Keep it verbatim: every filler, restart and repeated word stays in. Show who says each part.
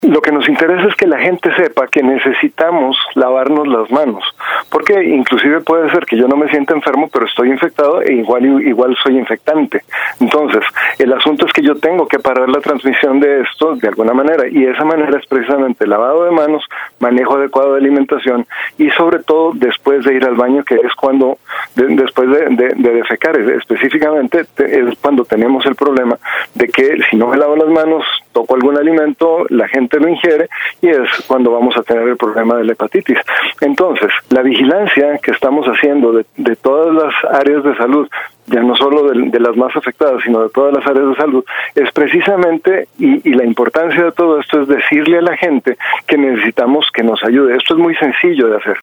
Speaker 1: Lo que nos interesa es que la gente sepa que necesitamos lavarnos las manos, porque inclusive puede ser que yo no me sienta enfermo, pero estoy infectado e igual igual soy infectante. Entonces, el asunto es que yo tengo que parar la transmisión de esto de alguna manera, y esa manera es precisamente lavado de manos, manejo adecuado de alimentación y sobre todo después de ir al baño, que es cuando, de, después de, de, de defecar, específicamente te, es cuando tenemos el problema de que si no me lavo las manos, toco algún alimento, la gente lo ingiere y es cuando vamos a tener el problema de la hepatitis. Entonces, la vigilancia que estamos haciendo de, de todas las áreas de salud, ya no solo de, de las más afectadas, sino de todas las áreas de salud, es precisamente, y, y la importancia de todo esto es decirle a la gente que necesitamos que nos ayude. Esto es muy sencillo de hacer.